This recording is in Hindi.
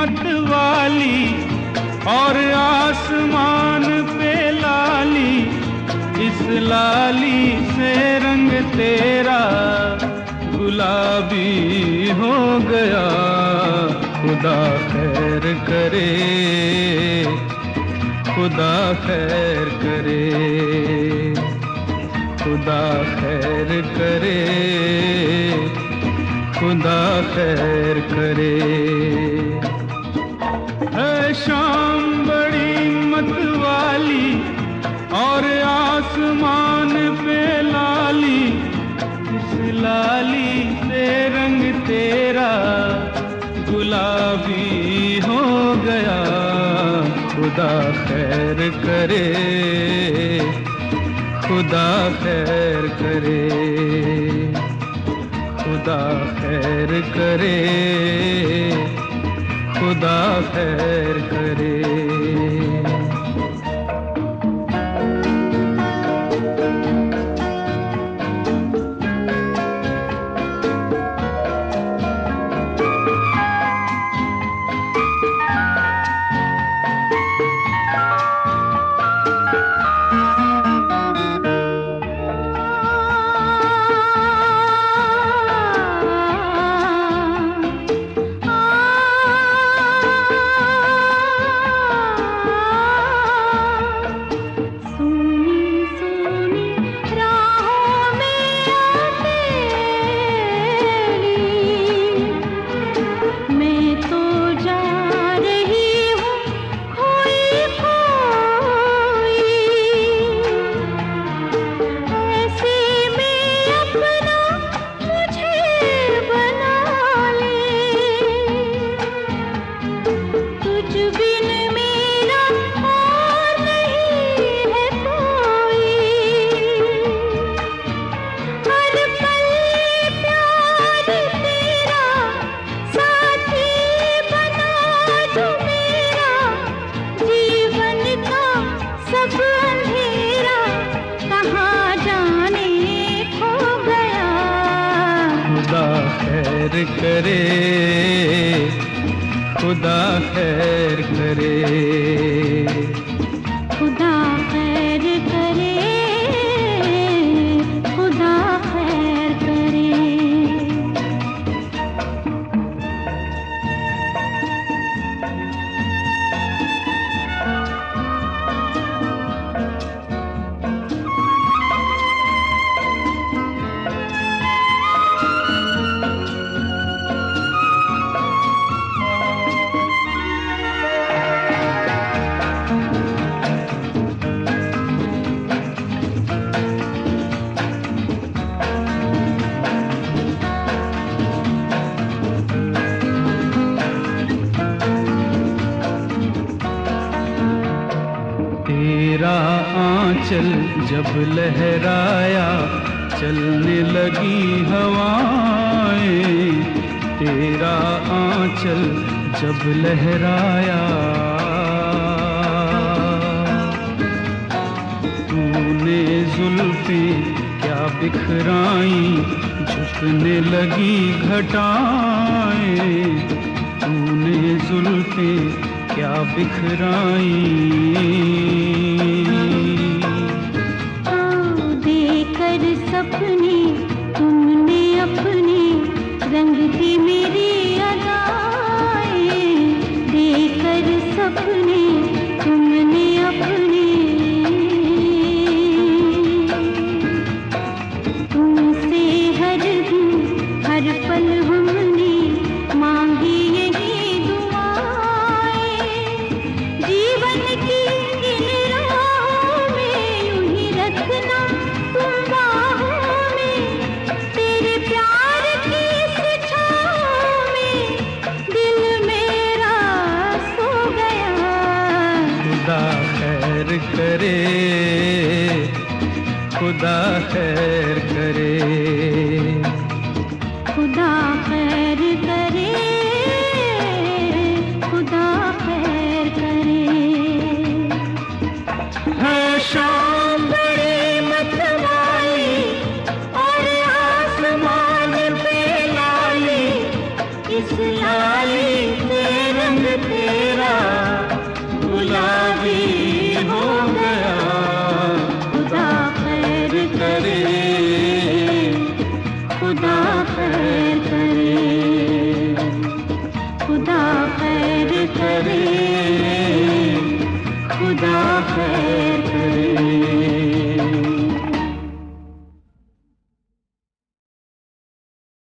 मतवाली और आसमान पे लाली, इस लाली से रंग तेरा गुलाबी हो गया। खुदा खैर करे, खुदा खैर करे, खुदा खैर करे, खुदा खैर करे। है शाम बड़ी मतवाली और आसमान पे लाली, इस लाली से रंग तेरा गुलाबी हो गया। खुदा खैर करे, खुदा खैर करे, खुदा खैर करे, खुदा खैर करे। खैर करे, खुदा खैर करे, खुदा खैर करे, खुदा खैर करे। तेरा आंचल जब लहराया, चलने लगी हवाएं। तेरा आंचल जब लहराया, तूने जुल्फे क्या बिखराई, झुकने लगी घटाएं। तूने जुल्फे क्या बिखराई, देकर सपने तुमने अपने रंग दी मेरी अदाएं। देकर सपने तुमने अपने, तुमसे हर दिन हर पल हमने मांगी यही दुआएं। जीवन की इन राहों में यूं ही रखना तुम बाहों में। तेरे प्यार की इस छाँव में दिल मेरा सो गया। खुदा खैर करे, खुदा खैर करे, खुदा खैर करे, खुदा खैर करे। है शाम बड़ी मतवाली और आसमान पे लाली, इस लाली से रंग तेरा गुलाबी हो गया। खुदा खैर करे, खुदा खैर करे, खुदा खैर करे, खुदा खैर